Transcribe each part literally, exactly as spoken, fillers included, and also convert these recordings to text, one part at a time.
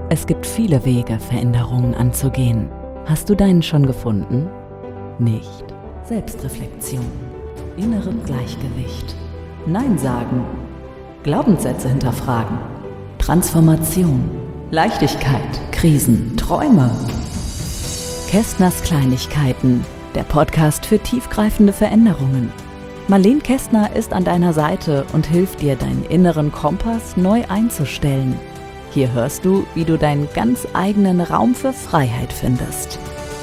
Es gibt viele Wege, Veränderungen anzugehen. Hast du deinen schon gefunden? Nicht. Selbstreflexion. Innere Gleichgewicht. Nein sagen. Glaubenssätze hinterfragen. Transformation. Leichtigkeit. Krisen. Träume. Kästners Kleinigkeiten. Der Podcast für tiefgreifende Veränderungen. Marlene Kästner ist an deiner Seite und hilft dir, deinen inneren Kompass neu einzustellen. Hier hörst du, wie du deinen ganz eigenen Raum für Freiheit findest.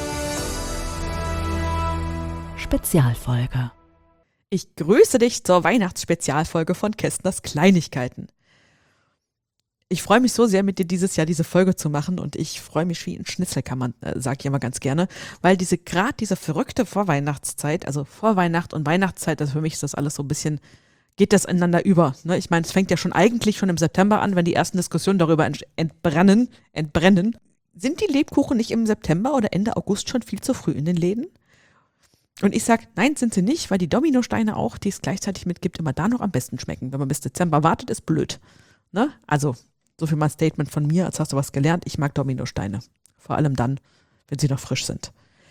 Spezialfolge. Ich grüße dich zur Weihnachtsspezialfolge von Kästners Kleinigkeiten. Ich freue mich so sehr, mit dir dieses Jahr diese Folge zu machen und ich freue mich wie ein Schnitzelkammer, äh, sage ich immer ganz gerne, weil diese gerade diese verrückte Vorweihnachtszeit, also Vorweihnacht und Weihnachtszeit, also für mich ist das alles so ein bisschen, geht das ineinander über. Ne? Ich meine, es fängt ja schon eigentlich schon im September an, wenn die ersten Diskussionen darüber entbrennen, entbrennen. Sind die Lebkuchen nicht im September oder Ende August schon viel zu früh in den Läden? Und ich sage, nein, sind sie nicht, weil die Dominosteine auch, die es gleichzeitig mitgibt, immer da noch am besten schmecken. Wenn man bis Dezember wartet, ist blöd. Ne? Also, so viel mal ein Statement von mir, als hast du was gelernt. Ich mag Dominosteine. Vor allem dann, wenn sie noch frisch sind.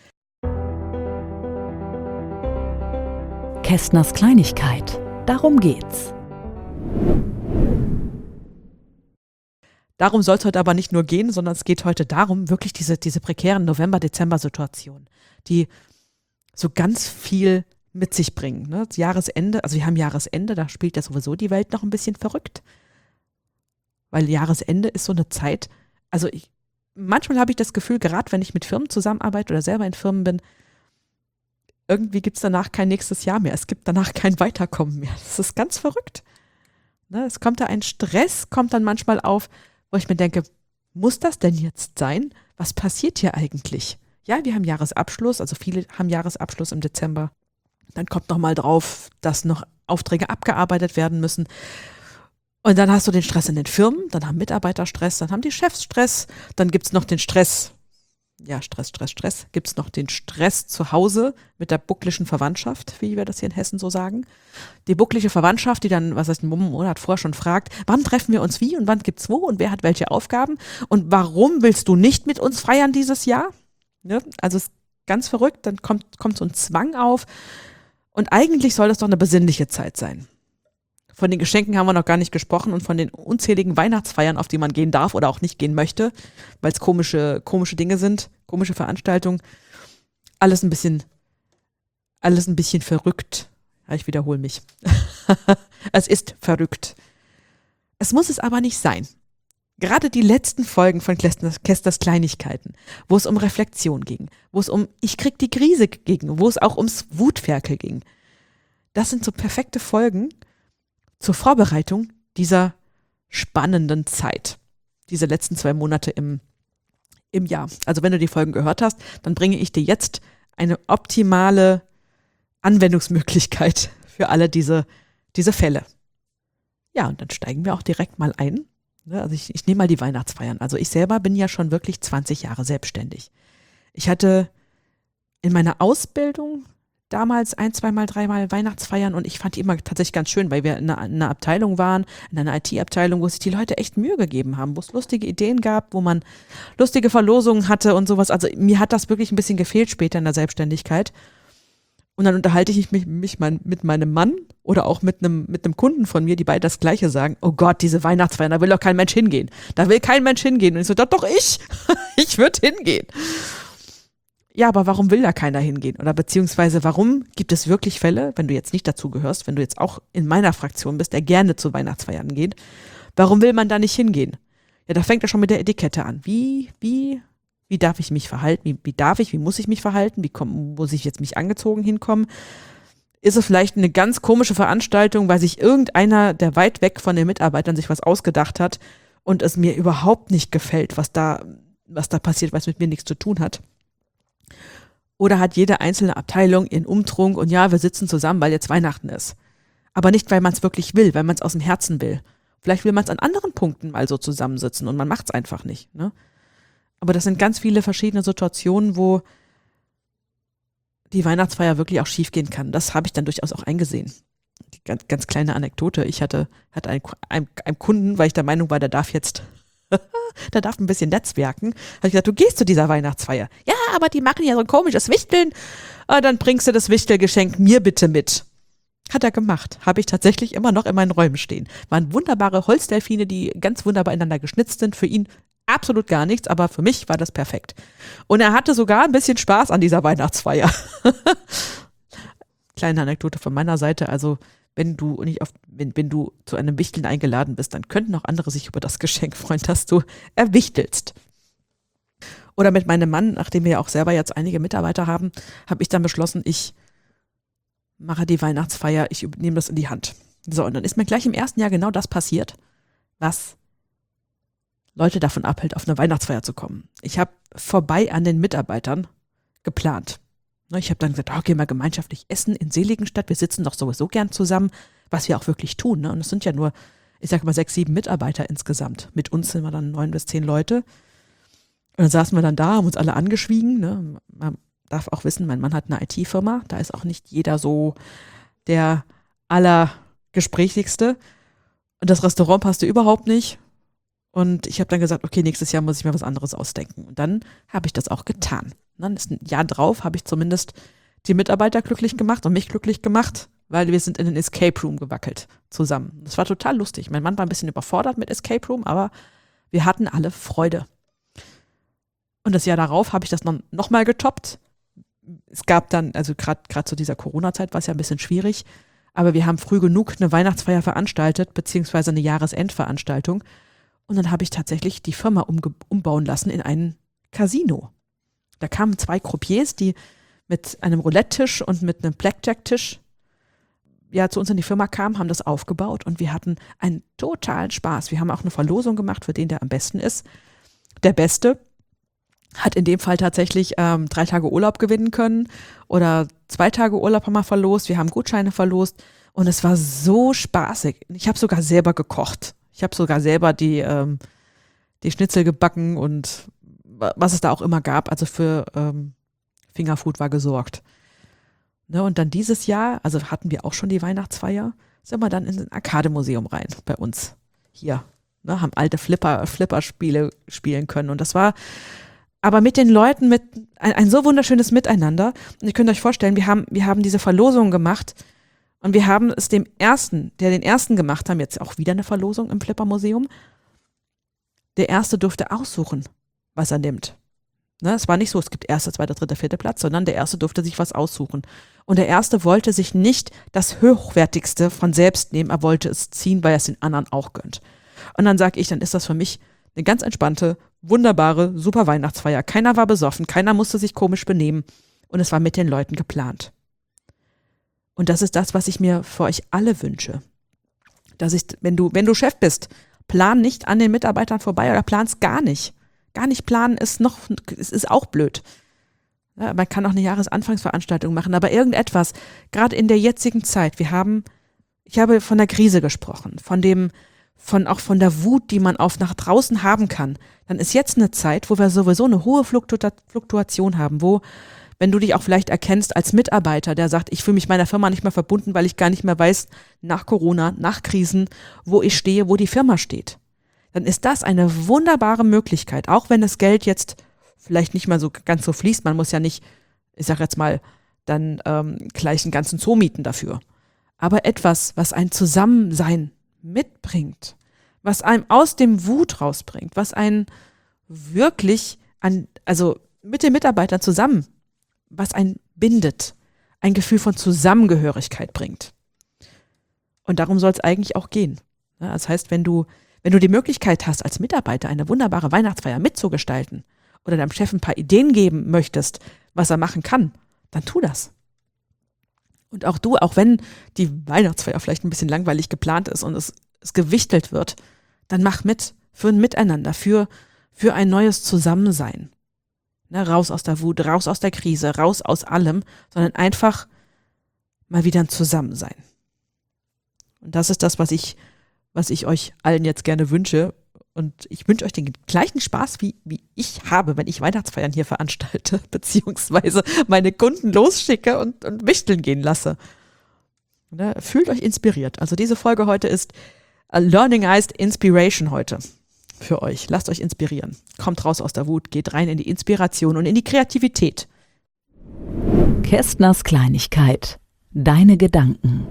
Kästners Kleinigkeit. Darum geht's. Darum soll es heute aber nicht nur gehen, sondern es geht heute darum, wirklich diese, diese prekären November-Dezember-Situationen, die so ganz viel mit sich bringen. Ne? Das Jahresende, also wir haben Jahresende, da spielt ja sowieso die Welt noch ein bisschen verrückt. Weil Jahresende ist so eine Zeit, also ich, manchmal habe ich das Gefühl, gerade wenn ich mit Firmen zusammenarbeite oder selber in Firmen bin, irgendwie gibt es danach kein nächstes Jahr mehr. Es gibt danach kein Weiterkommen mehr. Das ist ganz verrückt. Ne? Es kommt da ein Stress, kommt dann manchmal auf, wo ich mir denke, muss das denn jetzt sein? Was passiert hier eigentlich? Ja, wir haben Jahresabschluss, also viele haben Jahresabschluss im Dezember. Dann kommt noch mal drauf, dass noch Aufträge abgearbeitet werden müssen. Und dann hast du den Stress in den Firmen, dann haben Mitarbeiter Stress, dann haben die Chefs Stress, dann gibt es noch den Stress, ja Stress, Stress, Stress, gibt es noch den Stress zu Hause mit der buckligen Verwandtschaft, wie wir das hier in Hessen so sagen. Die bucklige Verwandtschaft, die dann, was heißt, einen Monat vorher schon fragt, wann treffen wir uns wie und wann gibt's wo und wer hat welche Aufgaben und warum willst du nicht mit uns feiern dieses Jahr? Ne? Also es ist ganz verrückt, dann kommt, kommt so ein Zwang auf und eigentlich soll das doch eine besinnliche Zeit sein. Von den Geschenken haben wir noch gar nicht gesprochen und von den unzähligen Weihnachtsfeiern, auf die man gehen darf oder auch nicht gehen möchte, weil es komische, komische Dinge sind, komische Veranstaltungen. Alles ein bisschen, alles ein bisschen verrückt. Ja, ich wiederhole mich. Es ist verrückt. Es muss es aber nicht sein. Gerade die letzten Folgen von Kästners, Kästners Kleinigkeiten, wo es um Reflexion ging, wo es um ich krieg die Krise ging, wo es auch ums Wutferkel ging. Das sind so perfekte Folgen zur Vorbereitung dieser spannenden Zeit, diese letzten zwei Monate im, im Jahr. Also wenn du die Folgen gehört hast, dann bringe ich dir jetzt eine optimale Anwendungsmöglichkeit für alle diese, diese Fälle. Ja, und dann steigen wir auch direkt mal ein. Also ich, ich nehme mal die Weihnachtsfeiern. Also ich selber bin ja schon wirklich zwanzig Jahre selbstständig. Ich hatte in meiner Ausbildung damals ein, zweimal, dreimal Weihnachtsfeiern und ich fand die immer tatsächlich ganz schön, weil wir in einer, in einer Abteilung waren, in einer I T-Abteilung, wo sich die Leute echt Mühe gegeben haben, wo es lustige Ideen gab, wo man lustige Verlosungen hatte und sowas. Also mir hat das wirklich ein bisschen gefehlt später in der Selbstständigkeit. Und dann unterhalte ich mich, mich mein, mit meinem Mann oder auch mit einem, mit einem Kunden von mir, die beide das Gleiche sagen. Oh Gott, diese Weihnachtsfeiern, da will doch kein Mensch hingehen. Da will kein Mensch hingehen. Und ich so, doch, doch ich. Ich würde hingehen. Ja, aber warum will da keiner hingehen? Oder beziehungsweise warum gibt es wirklich Fälle, wenn du jetzt nicht dazu gehörst, wenn du jetzt auch in meiner Fraktion bist, der gerne zu Weihnachtsfeiern geht, warum will man da nicht hingehen? Ja, da fängt er schon mit der Etikette an. Wie, wie, wie darf ich mich verhalten? Wie, wie darf ich, wie muss ich mich verhalten? Wie komm, muss ich jetzt mich angezogen hinkommen? Ist es vielleicht eine ganz komische Veranstaltung, weil sich irgendeiner, der weit weg von den Mitarbeitern sich was ausgedacht hat und es mir überhaupt nicht gefällt, was da, was da passiert, was mit mir nichts zu tun hat? Oder hat jede einzelne Abteilung ihren Umtrunk und ja, wir sitzen zusammen, weil jetzt Weihnachten ist. Aber nicht, weil man es wirklich will, weil man es aus dem Herzen will. Vielleicht will man es an anderen Punkten mal so zusammensitzen und man macht es einfach nicht. Ne? Aber das sind ganz viele verschiedene Situationen, wo die Weihnachtsfeier wirklich auch schiefgehen kann. Das habe ich dann durchaus auch eingesehen. Die ganz, ganz kleine Anekdote. Ich hatte, hatte einen, einen, einen Kunden, weil ich der Meinung war, der darf jetzt Da darf ein bisschen netzwerken. Habe ich gesagt, du gehst zu dieser Weihnachtsfeier. Ja, aber die machen ja so ein komisches Wichteln. Ah, dann bringst du das Wichtelgeschenk mir bitte mit. Hat er gemacht. Habe ich tatsächlich immer noch in meinen Räumen stehen. Waren wunderbare Holzdelfine, die ganz wunderbar ineinander geschnitzt sind. Für ihn absolut gar nichts, aber für mich war das perfekt. Und er hatte sogar ein bisschen Spaß an dieser Weihnachtsfeier. Kleine Anekdote von meiner Seite. Also wenn du nicht auf, wenn, wenn du zu einem Wichteln eingeladen bist, dann könnten auch andere sich über das Geschenk freuen, dass du erwichtelst. Oder mit meinem Mann, nachdem wir ja auch selber jetzt einige Mitarbeiter haben, habe ich dann beschlossen, ich mache die Weihnachtsfeier, ich übernehme das in die Hand. So, und dann ist mir gleich im ersten Jahr genau das passiert, was Leute davon abhält, auf eine Weihnachtsfeier zu kommen. Ich habe vorbei an den Mitarbeitern geplant. Ich habe dann gesagt, oh, gehen wir gemeinschaftlich essen in Seligenstadt, wir sitzen doch sowieso gern zusammen, was wir auch wirklich tun. Ne? Und es sind ja nur, ich sage mal, sechs, sieben Mitarbeiter insgesamt. Mit uns sind wir dann neun bis zehn Leute. Und dann saßen wir dann da, haben uns alle angeschwiegen. Ne? Man darf auch wissen, mein Mann hat eine I T-Firma, da ist auch nicht jeder so der allergesprächigste. Und das Restaurant passte überhaupt nicht. Und ich habe dann gesagt, okay, nächstes Jahr muss ich mir was anderes ausdenken. Und dann habe ich das auch getan. Dann ist ein Jahr drauf, habe ich zumindest die Mitarbeiter glücklich gemacht und mich glücklich gemacht, weil wir sind in den Escape Room gewackelt zusammen. Das war total lustig. Mein Mann war ein bisschen überfordert mit Escape Room, aber wir hatten alle Freude. Und das Jahr darauf habe ich das noch, noch mal getoppt. Es gab dann, also gerade gerade zu dieser Corona-Zeit war es ja ein bisschen schwierig, aber wir haben früh genug eine Weihnachtsfeier veranstaltet, beziehungsweise eine Jahresendveranstaltung. Und dann habe ich tatsächlich die Firma umge- umbauen lassen in ein Casino. Da kamen zwei Croupiers, die mit einem Roulette-Tisch und mit einem Blackjack-Tisch ja, zu uns in die Firma kamen, haben das aufgebaut und wir hatten einen totalen Spaß. Wir haben auch eine Verlosung gemacht, für den der am besten ist. Der Beste hat in dem Fall tatsächlich ähm, drei Tage Urlaub gewinnen können oder zwei Tage Urlaub haben wir verlost. Wir haben Gutscheine verlost und es war so spaßig. Ich habe sogar selber gekocht. Ich habe sogar selber die, ähm, die Schnitzel gebacken und was es da auch immer gab. Also für ähm, Fingerfood war gesorgt. Ne, und dann dieses Jahr, also hatten wir auch schon die Weihnachtsfeier, sind wir dann in ein Arcade-Museum rein bei uns hier. Ne, haben alte Flipper, Flipper-Spiele spielen können. Und das war aber mit den Leuten mit ein, ein so wunderschönes Miteinander. Und ihr könnt euch vorstellen, wir haben, wir haben diese Verlosung gemacht und wir haben es dem Ersten, der den Ersten gemacht haben, jetzt auch wieder eine Verlosung im Flipper-Museum, der Erste durfte aussuchen, was er nimmt. Ne, es war nicht so, es gibt erster, zweiter, dritter, vierter Platz, sondern der Erste durfte sich was aussuchen. Und der Erste wollte sich nicht das Hochwertigste von selbst nehmen, er wollte es ziehen, weil er es den anderen auch gönnt. Und dann sage ich, dann ist das für mich eine ganz entspannte, wunderbare, super Weihnachtsfeier. Keiner war besoffen, keiner musste sich komisch benehmen und es war mit den Leuten geplant. Und das ist das, was ich mir für euch alle wünsche. Dass ich, wenn du, wenn du Chef bist, plan nicht an den Mitarbeitern vorbei oder plan's gar nicht. Gar nicht planen ist noch, es ist auch blöd. Ja, man kann auch eine Jahresanfangsveranstaltung machen, aber irgendetwas, gerade in der jetzigen Zeit, wir haben, ich habe von der Krise gesprochen, von dem, von auch von der Wut, die man auf nach draußen haben kann, dann ist jetzt eine Zeit, wo wir sowieso eine hohe Fluktua- Fluktuation haben, wo, wenn du dich auch vielleicht erkennst als Mitarbeiter, der sagt, ich fühle mich meiner Firma nicht mehr verbunden, weil ich gar nicht mehr weiß, nach Corona, nach Krisen, wo ich stehe, wo die Firma steht. Dann ist das eine wunderbare Möglichkeit, auch wenn das Geld jetzt vielleicht nicht mal so ganz so fließt. Man muss ja nicht, ich sag jetzt mal, dann ähm, gleich einen ganzen Zoo mieten dafür. Aber etwas, was ein Zusammensein mitbringt, was einem aus dem Wut rausbringt, was einen wirklich an, also mit den Mitarbeitern zusammen, was einen bindet, ein Gefühl von Zusammengehörigkeit bringt. Und darum soll es eigentlich auch gehen. Ja, das heißt, wenn du Wenn du die Möglichkeit hast, als Mitarbeiter eine wunderbare Weihnachtsfeier mitzugestalten oder deinem Chef ein paar Ideen geben möchtest, was er machen kann, dann tu das. Und auch du, auch wenn die Weihnachtsfeier vielleicht ein bisschen langweilig geplant ist und es, es gewichtelt wird, dann mach mit für ein Miteinander, für, für ein neues Zusammensein. Ne, raus aus der Wut, raus aus der Krise, raus aus allem, sondern einfach mal wieder ein Zusammensein. Und das ist das, was ich was ich euch allen jetzt gerne wünsche. Und ich wünsche euch den gleichen Spaß, wie, wie ich habe, wenn ich Weihnachtsfeiern hier veranstalte, beziehungsweise meine Kunden losschicke und, und wichteln gehen lasse. Ne? Fühlt euch inspiriert. Also diese Folge heute ist a Learning-ized Inspiration heute. für euch. Lasst euch inspirieren. Kommt raus aus der Wut, geht rein in die Inspiration und in die Kreativität. Kästners Kleinigkeit. Deine Gedanken.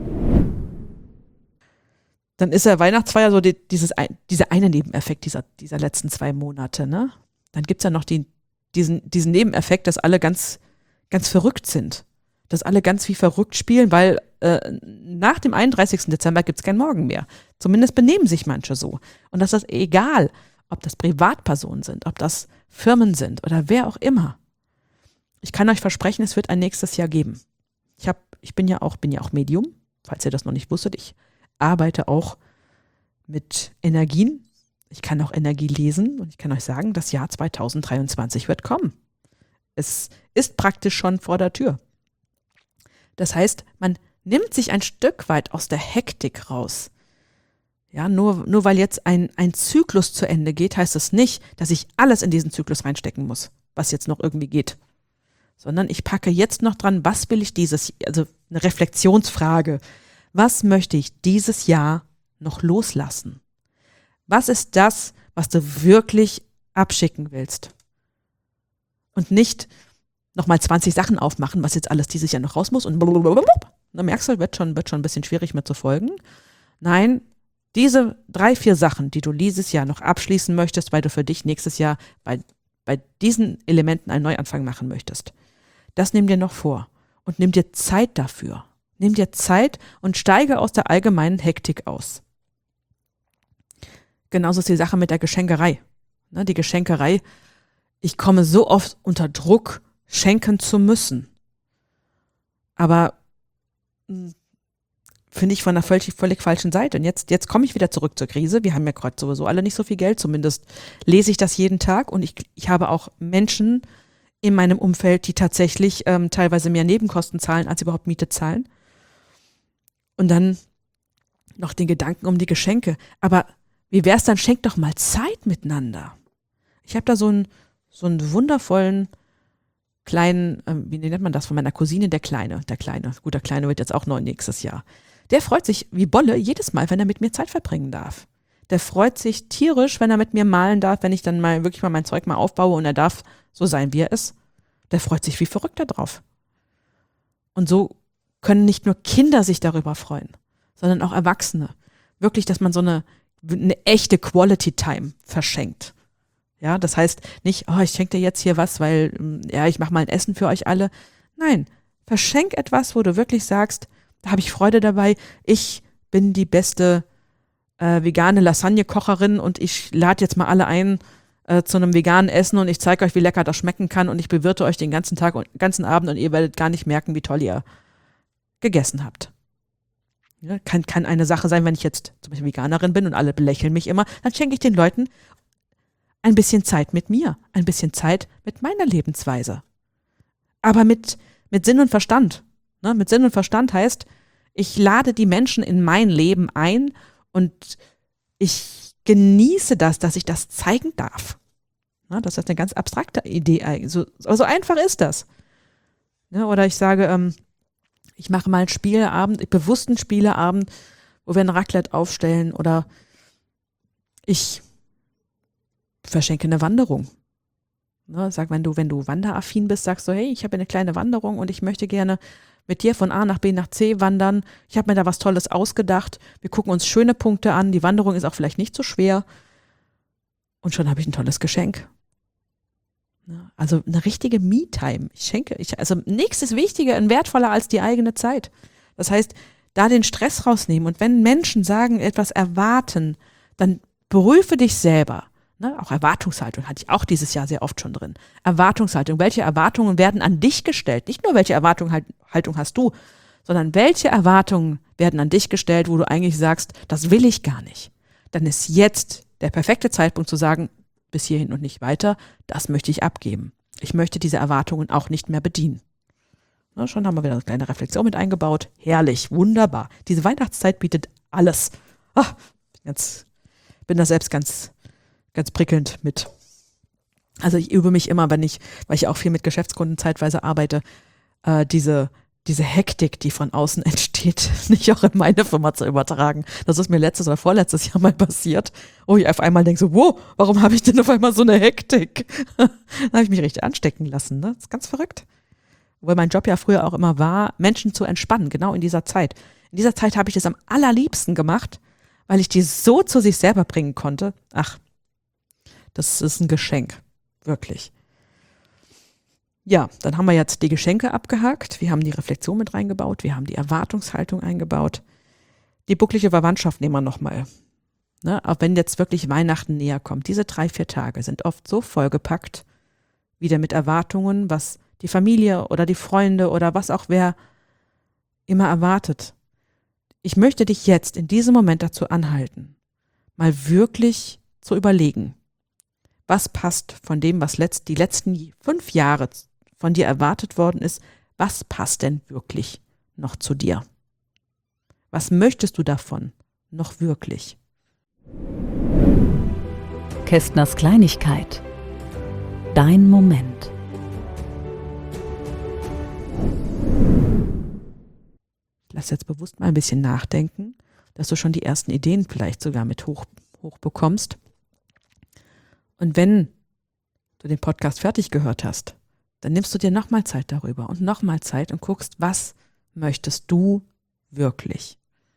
Dann ist ja Weihnachtsfeier so die, dieses, dieser eine Nebeneffekt dieser, dieser letzten zwei Monate. Ne? Dann gibt es ja noch die, diesen, diesen Nebeneffekt, dass alle ganz, ganz verrückt sind. Dass alle ganz wie verrückt spielen, weil äh, nach dem einunddreißigsten Dezember gibt es kein Morgen mehr. Zumindest benehmen sich manche so. Und das ist egal, ob das Privatpersonen sind, ob das Firmen sind oder wer auch immer. Ich kann euch versprechen, es wird ein nächstes Jahr geben. Ich, hab, ich bin ja auch, bin ja auch Medium, falls ihr das noch nicht wusstet. Ich arbeite auch mit Energien. Ich kann auch Energie lesen und ich kann euch sagen, das Jahr zweitausenddreiundzwanzig wird kommen. Es ist praktisch schon vor der Tür. Das heißt, man nimmt sich ein Stück weit aus der Hektik raus. Ja, nur, nur weil jetzt ein, ein Zyklus zu Ende geht, heißt es nicht, dass ich alles in diesen Zyklus reinstecken muss, was jetzt noch irgendwie geht. Sondern ich packe jetzt noch dran, was will ich dieses, also eine Reflexionsfrage, was möchte ich dieses Jahr noch loslassen? Was ist das, was du wirklich abschicken willst? Und nicht nochmal zwanzig Sachen aufmachen, was jetzt alles dieses Jahr noch raus muss und blablabla. Da merkst du, wird schon, wird schon ein bisschen schwierig mit zu folgen. Nein, diese drei, vier Sachen, die du dieses Jahr noch abschließen möchtest, weil du für dich nächstes Jahr bei, bei diesen Elementen einen Neuanfang machen möchtest, das nimm dir noch vor und nimm dir Zeit dafür. Nimm dir Zeit und steige aus der allgemeinen Hektik aus. Genauso ist die Sache mit der Geschenkerei. Ne, die Geschenkerei, ich komme so oft unter Druck, schenken zu müssen. Aber mh, finde ich von einer völlig, völlig falschen Seite. Und jetzt, jetzt komme ich wieder zurück zur Krise. Wir haben ja gerade sowieso alle nicht so viel Geld. Zumindest lese ich das jeden Tag. Und ich, ich habe auch Menschen in meinem Umfeld, die tatsächlich ähm, teilweise mehr Nebenkosten zahlen, als sie überhaupt Miete zahlen. Und dann noch den Gedanken um die Geschenke. Aber wie wär's dann, schenkt doch mal Zeit miteinander. Ich habe da so einen, so einen wundervollen kleinen, ähm, wie nennt man das, von meiner Cousine, der Kleine, der Kleine, gut, der Kleine wird jetzt auch neun nächstes Jahr. Der freut sich wie Bolle jedes Mal, wenn er mit mir Zeit verbringen darf. Der freut sich tierisch, wenn er mit mir malen darf, wenn ich dann mal wirklich mal mein Zeug mal aufbaue und er darf so sein, wie er ist. Der freut sich wie verrückt da drauf. Und so können nicht nur Kinder sich darüber freuen, sondern auch Erwachsene. Wirklich, dass man so eine, eine echte Quality Time verschenkt. Ja, das heißt nicht, oh, ich schenke dir jetzt hier was, weil, ja, ich mache mal ein Essen für euch alle. Nein, verschenk etwas, wo du wirklich sagst, da habe ich Freude dabei. Ich bin die beste äh, vegane Lasagne-Kocherin und ich lade jetzt mal alle ein äh, zu einem veganen Essen und ich zeige euch, wie lecker das schmecken kann und ich bewirte euch den ganzen Tag und ganzen Abend und ihr werdet gar nicht merken, wie toll ihr gegessen habt. Ja, kann, kann eine Sache sein, wenn ich jetzt zum Beispiel Veganerin bin und alle belächeln mich immer, dann schenke ich den Leuten ein bisschen Zeit mit mir, ein bisschen Zeit mit meiner Lebensweise. Aber mit, mit Sinn und Verstand. Ne? Mit Sinn und Verstand heißt, ich lade die Menschen in mein Leben ein und ich genieße das, dass ich das zeigen darf. Ne? Das ist eine ganz abstrakte Idee. So, so einfach ist das. Ne? Oder ich sage, ähm, ich mache mal einen Spieleabend, bewussten Spieleabend, wo wir ein Raclette aufstellen oder ich verschenke eine Wanderung. Ne, sag, wenn du, wenn du wanderaffin bist, sagst du, hey, ich habe eine kleine Wanderung und ich möchte gerne mit dir von A nach B nach C wandern. Ich habe mir da was Tolles ausgedacht. Wir gucken uns schöne Punkte an. Die Wanderung ist auch vielleicht nicht so schwer. Und schon habe ich ein tolles Geschenk. Ne, also eine richtige Me-Time. Ich schenke, ich, also nichts ist wichtiger und wertvoller als die eigene Zeit. Das heißt, da den Stress rausnehmen. Und wenn Menschen sagen, etwas erwarten, dann prüfe dich selber. Ne, auch Erwartungshaltung hatte ich auch dieses Jahr sehr oft schon drin. Erwartungshaltung. Welche Erwartungen werden an dich gestellt? Nicht nur, welche Erwartungshaltung hast du, sondern welche Erwartungen werden an dich gestellt, wo du eigentlich sagst, das will ich gar nicht. Dann ist jetzt der perfekte Zeitpunkt zu sagen, bis hierhin und nicht weiter, das möchte ich abgeben. Ich möchte diese Erwartungen auch nicht mehr bedienen. Na, schon haben wir wieder eine kleine Reflexion mit eingebaut. Herrlich, wunderbar. Diese Weihnachtszeit bietet alles. Ach, jetzt bin da selbst ganz ganz prickelnd mit. Also ich übe mich immer, wenn ich, weil ich auch viel mit Geschäftskunden zeitweise arbeite, äh, diese diese Hektik, die von außen entsteht, nicht auch in meine Firma zu übertragen. Das ist mir letztes oder vorletztes Jahr mal passiert, wo ich auf einmal denke so, wow, warum habe ich denn auf einmal so eine Hektik? Dann habe ich mich richtig anstecken lassen. Ne? Das ist ganz verrückt. Weil mein Job ja früher auch immer war, Menschen zu entspannen, genau in dieser Zeit. In dieser Zeit habe ich das am allerliebsten gemacht, weil ich die so zu sich selber bringen konnte. Ach, das ist ein Geschenk, wirklich. Ja, dann haben wir jetzt die Geschenke abgehakt, wir haben die Reflexion mit reingebaut, wir haben die Erwartungshaltung eingebaut. Die bucklige Verwandtschaft nehmen wir nochmal. Ne, auch wenn jetzt wirklich Weihnachten näher kommt, diese drei, vier Tage sind oft so vollgepackt, wieder mit Erwartungen, was die Familie oder die Freunde oder was auch wer immer erwartet. Ich möchte dich jetzt in diesem Moment dazu anhalten, mal wirklich zu überlegen, was passt von dem, was letzt, die letzten fünf Jahre von dir erwartet worden ist, was passt denn wirklich noch zu dir? Was möchtest du davon noch wirklich? Kästners Kleinigkeit. Dein Moment. Lass jetzt bewusst mal ein bisschen nachdenken, dass du schon die ersten Ideen vielleicht sogar mit hoch, hoch bekommst. Und wenn du den Podcast fertig gehört hast, dann nimmst du dir nochmal Zeit darüber und nochmal Zeit und guckst, was möchtest du wirklich?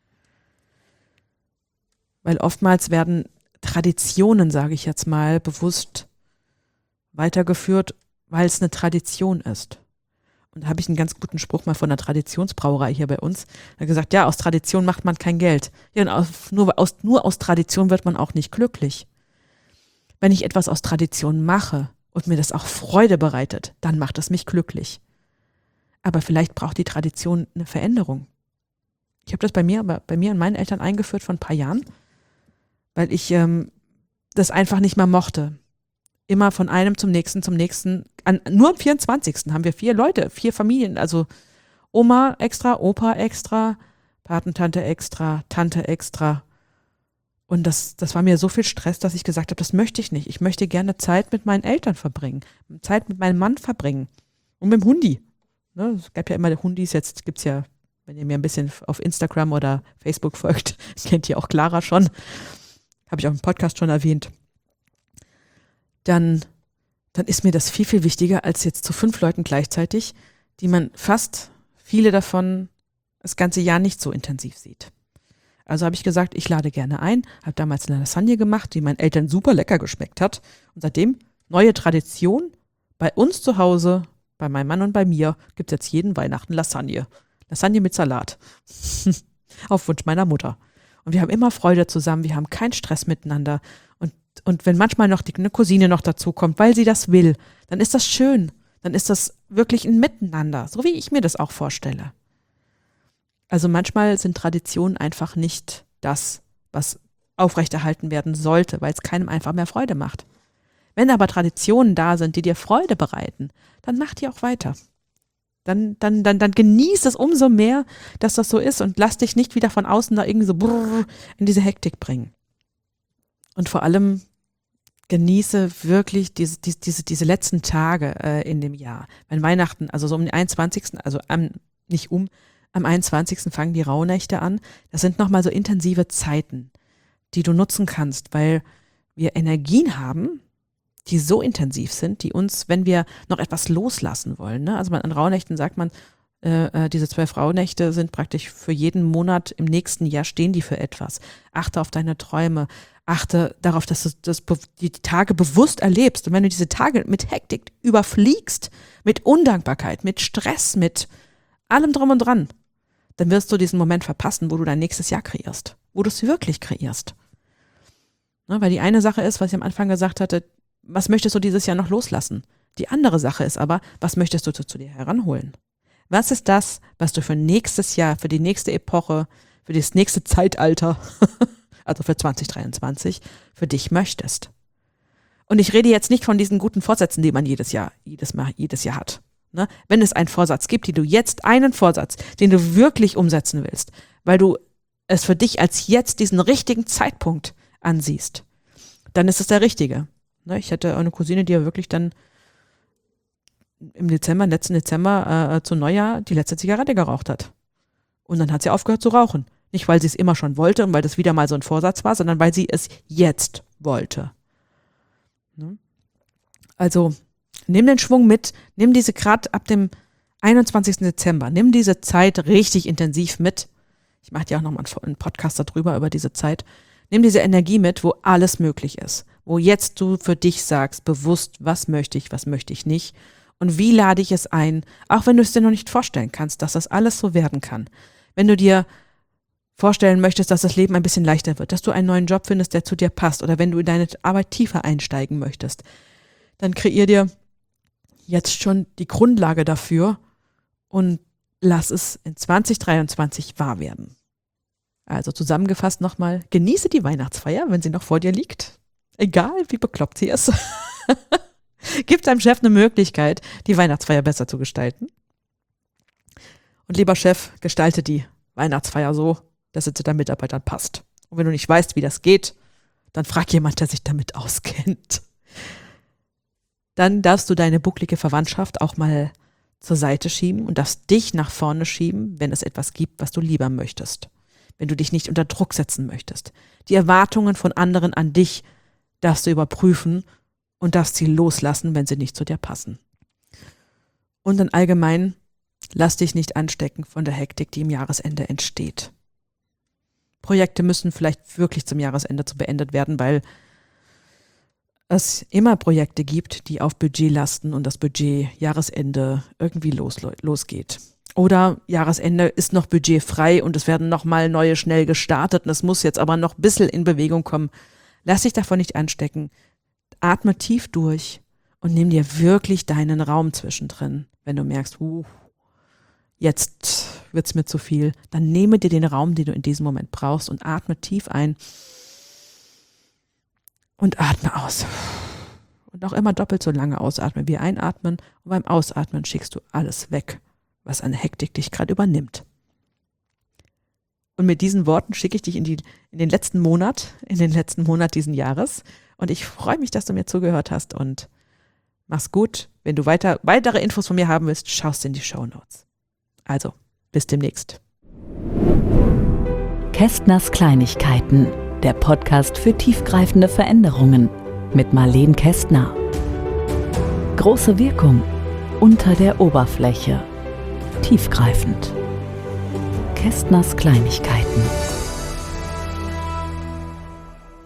Weil oftmals werden Traditionen, sage ich jetzt mal, bewusst weitergeführt, weil es eine Tradition ist. Und da habe ich einen ganz guten Spruch mal von der Traditionsbrauerei hier bei uns. Er hat gesagt, ja, aus Tradition macht man kein Geld. Ja, und aus, nur, aus, nur aus Tradition wird man auch nicht glücklich. Wenn ich etwas aus Tradition mache und mir das auch Freude bereitet, dann macht es mich glücklich. Aber vielleicht braucht die Tradition eine Veränderung. Ich habe das bei mir, bei mir und meinen Eltern eingeführt vor ein paar Jahren, weil ich ähm, das einfach nicht mehr mochte. Immer von einem zum nächsten, zum nächsten. An, nur am vierundzwanzigsten haben wir vier Leute, vier Familien, also Oma extra, Opa extra, Patentante extra, Tante extra. Und das, das war mir so viel Stress, dass ich gesagt habe, das möchte ich nicht. Ich möchte gerne Zeit mit meinen Eltern verbringen, Zeit mit meinem Mann verbringen und mit dem Hundi. Ne, es gab ja immer die Hundis, jetzt gibt es ja, wenn ihr mir ein bisschen auf Instagram oder Facebook folgt, kennt ihr auch Clara schon, habe ich auch im Podcast schon erwähnt. Dann, dann ist mir das viel, viel wichtiger als jetzt zu fünf Leuten gleichzeitig, die man fast, viele davon, das ganze Jahr nicht so intensiv sieht. Also habe ich gesagt, ich lade gerne ein, habe damals eine Lasagne gemacht, die meinen Eltern super lecker geschmeckt hat. Und seitdem, neue Tradition, bei uns zu Hause, bei meinem Mann und bei mir, gibt es jetzt jeden Weihnachten Lasagne. Lasagne mit Salat. Auf Wunsch meiner Mutter. Und wir haben immer Freude zusammen, wir haben keinen Stress miteinander. Und, und wenn manchmal noch die, eine Cousine noch dazu kommt, weil sie das will, dann ist das schön. Dann ist das wirklich ein Miteinander, so wie ich mir das auch vorstelle. Also manchmal sind Traditionen einfach nicht das, was aufrechterhalten werden sollte, weil es keinem einfach mehr Freude macht. Wenn aber Traditionen da sind, die dir Freude bereiten, dann mach die auch weiter. Dann, dann, dann, dann genieß es umso mehr, dass das so ist und lass dich nicht wieder von außen da irgendwie so brrr in diese Hektik bringen. Und vor allem genieße wirklich diese, diese, diese, diese letzten Tage äh, in dem Jahr. Wenn Weihnachten, also so um den einundzwanzigsten, also am, nicht um, am einundzwanzigsten fangen die Rauhnächte an. Das sind nochmal so intensive Zeiten, die du nutzen kannst, weil wir Energien haben, die so intensiv sind, die uns, wenn wir noch etwas loslassen wollen, ne? Also man, an Rauhnächten sagt man, äh, diese zwölf Rauhnächte sind praktisch für jeden Monat im nächsten Jahr, stehen die für etwas. Achte auf deine Träume, achte darauf, dass du das, die Tage bewusst erlebst. Und wenn du diese Tage mit Hektik überfliegst, mit Undankbarkeit, mit Stress, mit allem drum und dran, dann wirst du diesen Moment verpassen, wo du dein nächstes Jahr kreierst, wo du es wirklich kreierst. Ne, weil die eine Sache ist, was ich am Anfang gesagt hatte, was möchtest du dieses Jahr noch loslassen? Die andere Sache ist aber, was möchtest du zu, zu dir heranholen? Was ist das, was du für nächstes Jahr, für die nächste Epoche, für das nächste Zeitalter, also für zwanzig dreiundzwanzig, für dich möchtest? Und ich rede jetzt nicht von diesen guten Vorsätzen, die man jedes Jahr, jedes Mal, jedes Jahr hat. Ne? Wenn es einen Vorsatz gibt, den du jetzt, einen Vorsatz, den du wirklich umsetzen willst, weil du es für dich als jetzt diesen richtigen Zeitpunkt ansiehst, dann ist es der richtige. Ne? Ich hatte eine Cousine, die ja wirklich dann im Dezember, letzten Dezember äh, zu Neujahr die letzte Zigarette geraucht hat. Und dann hat sie aufgehört zu rauchen. Nicht, weil sie es immer schon wollte und weil das wieder mal so ein Vorsatz war, sondern weil sie es jetzt wollte. Ne? Also nimm den Schwung mit, nimm diese gerade ab dem einundzwanzigsten Dezember, nimm diese Zeit richtig intensiv mit. Ich mache dir auch nochmal einen Podcast darüber, über diese Zeit. Nimm diese Energie mit, wo alles möglich ist. Wo jetzt du für dich sagst, bewusst, was möchte ich, was möchte ich nicht. Und wie lade ich es ein, auch wenn du es dir noch nicht vorstellen kannst, dass das alles so werden kann. Wenn du dir vorstellen möchtest, dass das Leben ein bisschen leichter wird, dass du einen neuen Job findest, der zu dir passt, oder wenn du in deine Arbeit tiefer einsteigen möchtest, dann kreier dir jetzt schon die Grundlage dafür und lass es in zwanzig dreiundzwanzig wahr werden. Also zusammengefasst nochmal, genieße die Weihnachtsfeier, wenn sie noch vor dir liegt. Egal, wie bekloppt sie ist. Gib deinem Chef eine Möglichkeit, die Weihnachtsfeier besser zu gestalten. Und lieber Chef, gestalte die Weihnachtsfeier so, dass es zu deinen Mitarbeitern passt. Und wenn du nicht weißt, wie das geht, dann frag jemand, der sich damit auskennt. Dann darfst du deine bucklige Verwandtschaft auch mal zur Seite schieben und darfst dich nach vorne schieben, wenn es etwas gibt, was du lieber möchtest. Wenn du dich nicht unter Druck setzen möchtest. Die Erwartungen von anderen an dich darfst du überprüfen und darfst sie loslassen, wenn sie nicht zu dir passen. Und dann allgemein, lass dich nicht anstecken von der Hektik, die im Jahresende entsteht. Projekte müssen vielleicht wirklich zum Jahresende zu beendet werden, weil es immer Projekte gibt, die auf Budget lasten und das Budget Jahresende irgendwie los, losgeht. Oder Jahresende ist noch budgetfrei und es werden nochmal neue schnell gestartet und es muss jetzt aber noch ein bisschen in Bewegung kommen. Lass dich davon nicht anstecken. Atme tief durch und nimm dir wirklich deinen Raum zwischendrin. Wenn du merkst, uh, jetzt wird's mir zu viel, dann nehme dir den Raum, den du in diesem Moment brauchst und atme tief ein und atme aus. Und auch immer doppelt so lange ausatmen wie einatmen. Und beim Ausatmen schickst du alles weg, was an Hektik dich gerade übernimmt. Und mit diesen Worten schicke ich dich in, die, in den letzten Monat, in den letzten Monat diesen Jahres. Und ich freue mich, dass du mir zugehört hast und mach's gut. Wenn du weiter, weitere Infos von mir haben willst, schaust in die Shownotes. Also, bis demnächst. Kästners Kleinigkeiten, der Podcast für tiefgreifende Veränderungen mit Marleen Kästner. Große Wirkung unter der Oberfläche. Tiefgreifend. Kästners Kleinigkeiten.